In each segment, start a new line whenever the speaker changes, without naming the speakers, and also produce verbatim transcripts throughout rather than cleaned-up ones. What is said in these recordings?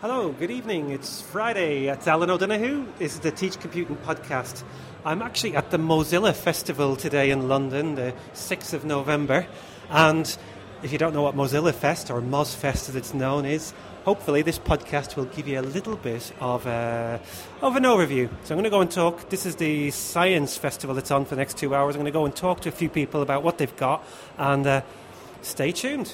Hello, good evening. It's Friday. It's Alan O'Donoghue. This is the Teach Computing podcast. I'm actually at the Mozilla Festival today in London, the sixth of November. And if you don't know what Mozilla Fest, or MozFest as it's known, is, hopefully this podcast will give you a little bit of, uh, of an overview. So I'm going to go and talk. This is the science festival that's on for the next two hours. I'm going to go and talk to a few people about what they've got. And uh, stay tuned.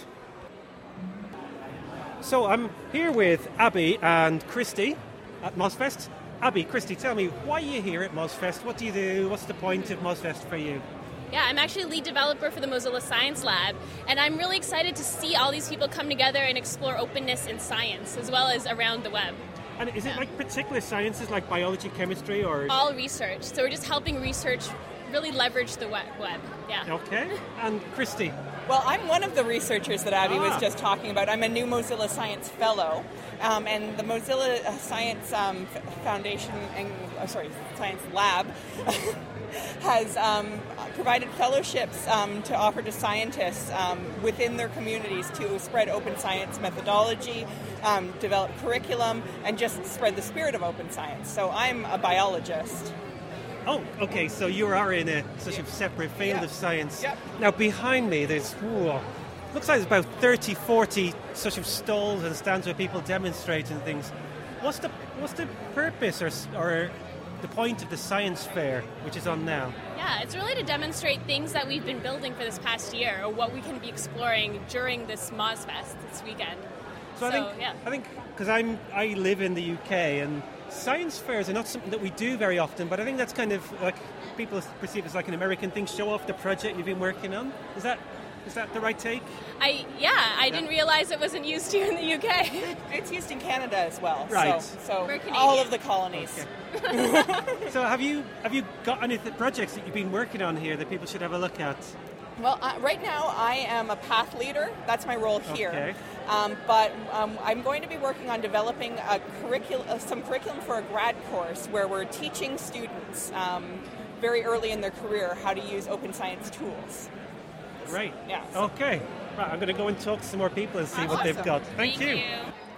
So I'm here with Abby and Christy at MozFest. Abby, Christy, tell me, why are you here at MozFest? What do you do? What's the point of MozFest for you?
Yeah, I'm actually lead developer for the Mozilla Science Lab, and I'm really excited to see all these people come together and explore openness in science, as well as around the web.
And is it like particular sciences like biology, chemistry, or...?
All research. So we're just helping research really leverage the web. Yeah.
Okay. And Christy?
Well, I'm one of the researchers that Abby
ah.
was just talking about. I'm a new Mozilla Science Fellow, um, and the Mozilla Science um, Foundation, and, oh, sorry, Science Lab has um, provided fellowships um, to offer to scientists um, within their communities to spread open science methodology, um, develop curriculum, and just spread the spirit of open science. So I'm a biologist.
Oh, okay, so you are in a such a separate field
yeah.
of science.
Yep.
Now, behind me, there's, whoa, looks like there's about thirty, forty such of stalls and stands where people demonstrating things. What's the what's the purpose or or the point of the science fair, which is on now?
Yeah, it's really to demonstrate things that we've been building for this past year, or what we can be exploring during this MozFest this weekend.
So,
so
I think,
yeah.
I think, because I'm I live in the U K, and science fairs are not something that we do very often, but I think that's kind of like people perceive as like an American thing. Show off the project you've been working on. Is that is that the right take?
I yeah, I yeah. didn't realize it wasn't used here in the U K.
It's used in Canada as well.
Right.
So, so
We're Canadian.
all of the colonies.
Okay. So have you have you got any th- projects that you've been working on here that people should have a look at?
Well, uh, right now I am a path leader. That's my role here.
Okay.
Um, but um, I'm going to be working on developing a curricul- uh, some curriculum for a grad course where we're teaching students um, very early in their career how to use open science tools.
Right.
Yeah. So.
Okay. Right, I'm going to go and talk to some more people and see
That's
what
awesome.
they've got. Thank,
Thank
you.
you.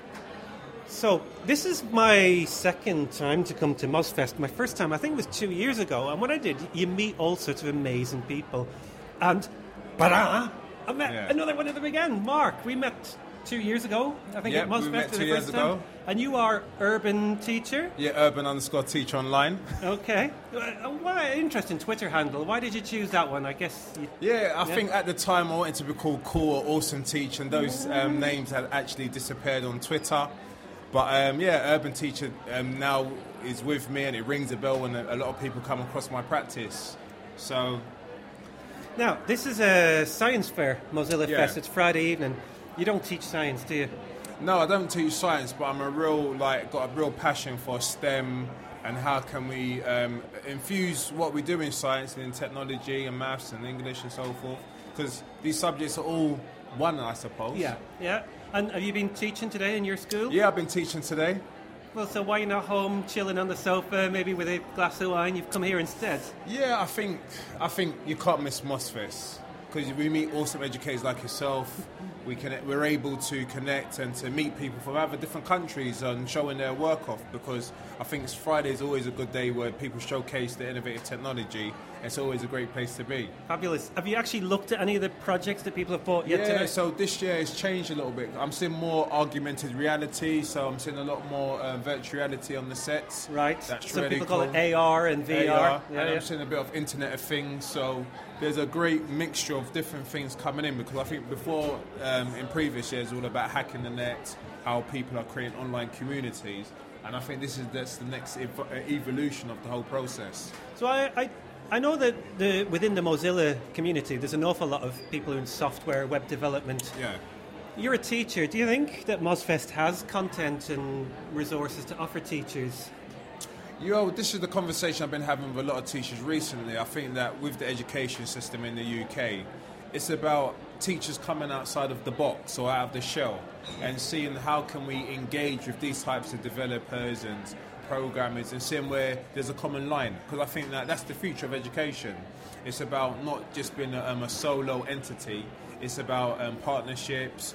So this is my second time to come to MozFest. My first time, I think, was two years ago. And what I did, you meet all sorts of amazing people. And, ba-da, I met
yeah.
another one of them again. Mark, we met two years ago, I think,
Yep,
at MozFest
we met
for the
two years
first time.
ago.
And you are urban teacher?
Yeah, urban underscore teacher online.
Okay. Uh, Why interesting Twitter handle? Why did you choose that one? I guess. You,
Yeah, I
Yeah.
think at the time I wanted to be called Cool or Awesome Teacher, and those um, names had actually disappeared on Twitter. But um, yeah, urban teacher um, now is with me, and it rings a bell when a, a lot of people come across my practice. So.
Now, this is a science fair, Mozilla
Yeah.
Fest. It's Friday evening. You don't teach science, do you?
No, I don't teach science, but I'm a real like got a real passion for STEM and how can we um, infuse what we do in science and in technology and maths and English and so forth. Because these subjects are all one, I suppose.
Yeah, yeah. And have you been teaching today in your school?
Yeah, I've been teaching today.
Well, so why are you not home chilling on the sofa, maybe with a glass of wine? You've come here instead.
Yeah, I think I think you can't miss MozFest because we meet awesome educators like yourself. We can we're able to connect and to meet people from other different countries and showing their work off. Because I think Friday is always a good day where people showcase their innovative technology. It's always a great place to be.
Fabulous. Have you actually looked at any of the projects that people have bought yet
Yeah,
today?
so this year it's changed a little bit. I'm seeing more augmented reality, so I'm seeing a lot more uh, virtual reality on the sets.
Right.
That's
Some
really
people call
cool.
it A R and V R.
A R,
Yeah,
and
yeah.
I'm seeing a bit of Internet of Things, so there's a great mixture of different things coming in, because I think before, um, in previous years, it was all about hacking the net, how people are creating online communities, and I think this is that's the next ev- evolution of the whole process.
So I, I, I know that the, within the Mozilla community, there's an awful lot of people in software, web development.
Yeah.
You're a teacher. Do you think that MozFest has content and resources to offer teachers?
You know, this is the conversation I've been having with a lot of teachers recently. I think that with the education system in the U K, it's about teachers coming outside of the box or out of the shell and seeing how can we engage with these types of developers and programmers and seeing where there's a common line. Because I think that that's the future of education. It's about not just being a, um, a solo entity. It's about um, partnerships,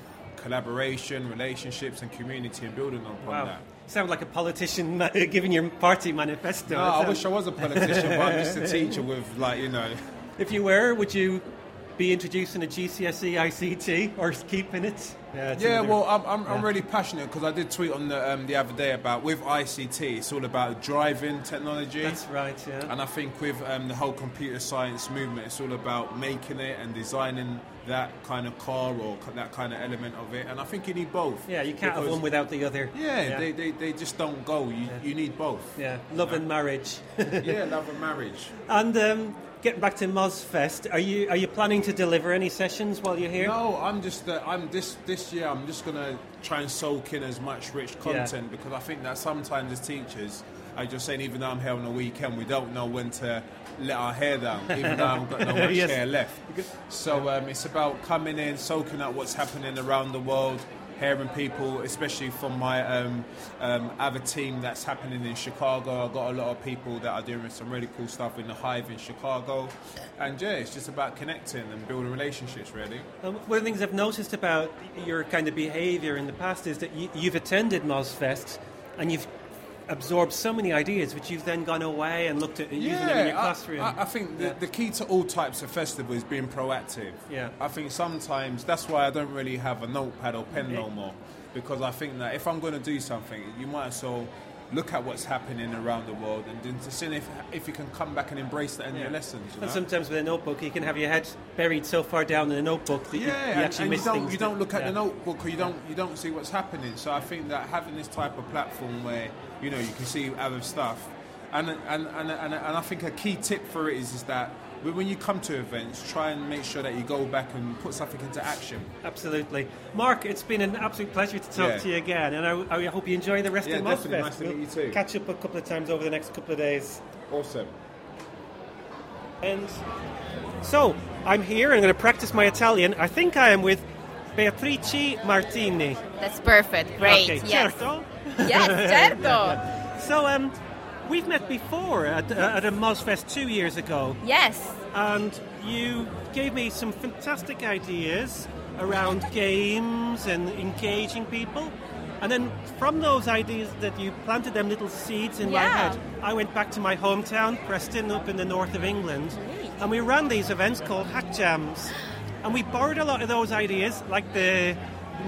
collaboration, relationships, and community, and building upon
Wow.
that.
Sound like a politician ma- giving your party manifesto.
No,
That
I
sounds-
wish I was a politician, but I'm just a teacher with, like, you know.
If you were, would you be introducing a G C S E I C T or keeping it? Yeah, it's
Yeah,
another-
well, I'm, I'm, I'm
yeah.
really passionate because I did tweet on the um, the other day about with I C T, it's all about driving technology.
That's right, yeah.
And I think with um, the whole computer science movement, it's all about making it and designing that kind of car or that kind of element of it. And I think you need both.
Yeah, you can't have
Because-
one without the other.
Yeah,
yeah.
They, they, they just don't go. You, you need both.
Yeah, love and marriage.
Yeah, love and marriage.
And um, getting back to MozFest, are you are you planning to deliver any sessions while you're here?
No, I'm just uh, I'm this this year I'm just gonna try and soak in as much rich content because I think that sometimes as teachers, I just saying even though I'm here on the weekend, we don't know when to let our hair down, even though I've got no much
Yes.
hair left. So um, it's about coming in, soaking up what's happening around the world, hearing people, especially from my um, um, other team that's happening in Chicago. I've got a lot of people that are doing some really cool stuff in the Hive in Chicago. And yeah, it's just about connecting and building relationships, really.
Um, one of the things I've noticed about your kind of behaviour in the past is that you, you've attended MozFest and you've absorbed so many ideas which you've then gone away and looked at and using them in your
I-
classroom.
I, I think the,
Yeah.
the key to all types of festivals is being proactive.
Yeah.
I think sometimes that's why I don't really have a notepad or pen
Okay.
no more, because I think that if I'm going to do something, you might as well look at what's happening around the world and then to see if if you can come back and embrace that in your lessons. You
And
know?
sometimes with a notebook you can have your head buried so far down in a notebook that you,
Yeah,
you
and,
actually
and
miss
you don't
things.
you don't
that-
look at
yeah.
the notebook or you don't you don't see what's happening. So I think that having this type of platform where you know you can see other stuff, and and and and, and I think a key tip for it is is that when you come to events, try and make sure that you go back and put something into action.
Absolutely. Mark, it's been an absolute pleasure to talk
Yeah.
to you again, and I, I hope you enjoy the rest
Yeah,
of
definitely.
MozFest.
Nice to meet you too.
Catch up a couple of times over the next couple of days.
Awesome.
And so, I'm here and I'm going to practice my Italian. I think I am with Beatrice Martini.
That's perfect. Great.
Okay,
Yes.
certo?
Yes, certo.
So, um, we've met before at, uh, at a MozFest two years ago,
Yes.
and you gave me some fantastic ideas around games and engaging people. And then from those ideas that you planted them little seeds in my
Yeah.
head, I went back to my hometown, Preston, up in the north of England,
Great.
and we ran these events called Hack Jams. And we borrowed a lot of those ideas, like the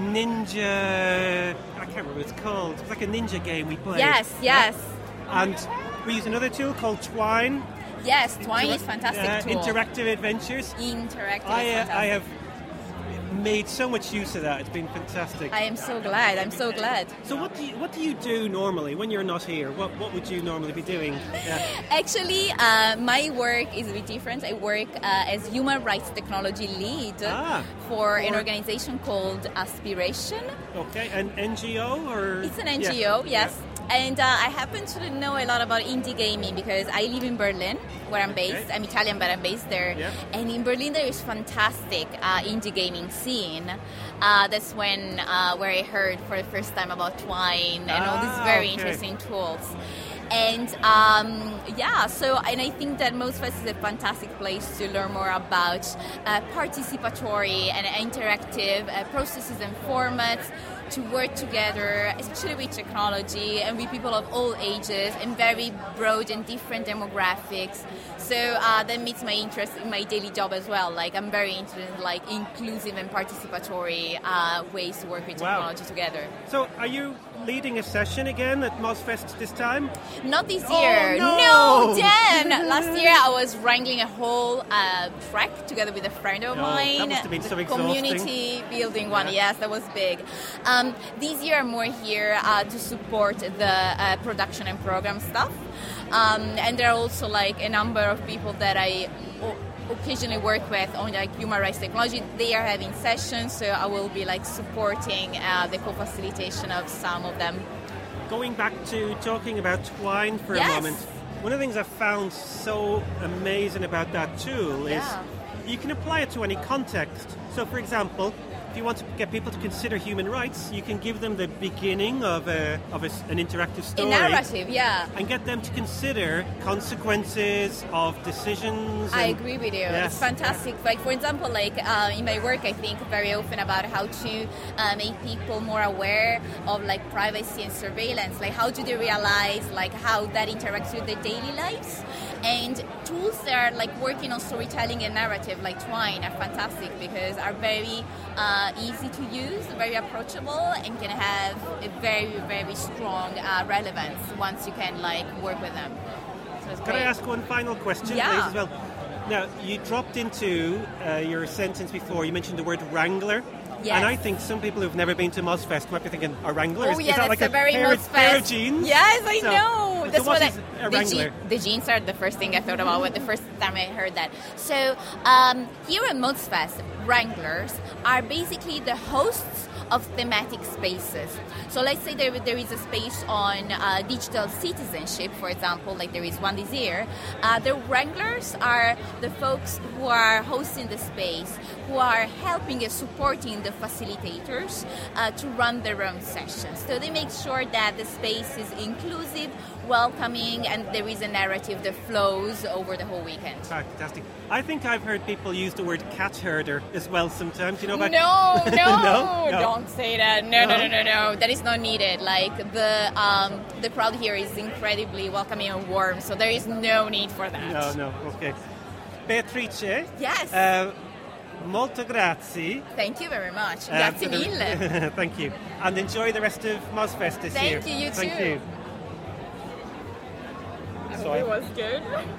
ninja, I can't remember what it's called. It was like a ninja game we played.
Yes, yes.
And we used another tool called Twine.
Yes, Twine is
Interac-
fantastic
uh,
tool.
Interactive adventures.
Interactive
I,
is
uh,
fantastic.
I have made so much use of that. It's been fantastic.
I am so glad. I'm so glad.
So what do you, what do you do normally when you're not here? What what would you normally be doing? Yeah.
Actually, uh, my work is a bit different. I work uh, as human rights technology lead
Ah,
for an
for-
organization called Aspiration.
Okay, an N G O or
It's an N
Yeah.
G O, yes. And uh, I happen to know a lot about indie gaming because I live in Berlin, where I'm based.
Okay.
I'm Italian, but I'm based there.
Yeah.
And in Berlin, there is fantastic uh, indie gaming scene. Uh, that's when uh, where I heard for the first time about Twine and all these
Ah,
very
okay.
interesting tools. And um, yeah, so and I think that MozFest is a fantastic place to learn more about uh, participatory and interactive uh, processes and formats to work together, especially with technology and with people of all ages and very broad and different demographics. So uh, that meets my interest in my daily job as well. Like I'm very interested in like inclusive and participatory uh, ways to work with
Wow.
technology together.
So are you leading a session again at MozFest this time?
Not this
Oh,
year.
no!
Dan! Last year I was wrangling a whole uh, track together with a friend of
Oh,
mine.
that must have been
the
so exhausting.
Community building one,
Yeah.
yes, that was big. Um, this year I'm more here uh, to support the uh, production and program stuff. Um, and there are also like a number of people that I o- occasionally work with on like human rights technology. They are having sessions, so I will be like supporting uh, the co-facilitation of some of them.
Going back to talking about Twine for
Yes.
a moment, one of the things I've found so amazing about that tool is
Yeah.
you can apply it to any context. So, for example, if you want to get people to consider human rights, you can give them the beginning of a of a, an interactive story.
A narrative, yeah.
And get them to consider consequences of decisions.
I
and-
agree with you.
Yes.
It's fantastic. Like, for example, like uh, in my work, I think very often about how to uh, make people more aware of like privacy and surveillance. Like, how do they realize like how that interacts with their daily lives? And tools that are like working on storytelling and narrative, like Twine, are fantastic because are very uh, easy to use, very approachable, and can have a very, very strong uh, relevance once you can like work with them. So it's
Can I
great.
ask one final question,
Yeah.
please, as well? Now, you dropped into uh, your sentence before, you mentioned the word wrangler.
Yes.
And I think some people who've never been to Mozfest might be thinking, a wrangler?
Oh
is,
yeah,
is that
that's
like
a, very
pair,
Mozfest.
pair of jeans?
Yes, I
So-
know.
so
That's
what
what I,
is a
the,
wrangler?
je- the jeans are the first thing I thought about when the first time I heard that. So um, here at Mozfest, wranglers are basically the hosts of thematic spaces. So let's say there, there is a space on uh, digital citizenship, for example, like there is one this year. Uh, the wranglers are the folks who are hosting the space, who are helping and supporting the facilitators uh, to run their own sessions. So they make sure that the space is inclusive, welcoming, and there is a narrative that flows over the whole weekend.
Fantastic. I think I've heard people use the word cat herder as well sometimes. You know about
No, no,
No? No.
don't say that. No, no,
No?
no, no, no. That is not needed. Like the um, the crowd here is incredibly welcoming and warm, so there is no need for that.
No, no, okay. Beatrice?
Yes.
Uh, molto grazie.
Thank you very much.
uh,
Grazie
for the-
mille.
Thank you. And enjoy the rest of Mozfest this
Thank
year.
you, you
Thank
too.
you. So I-
was good.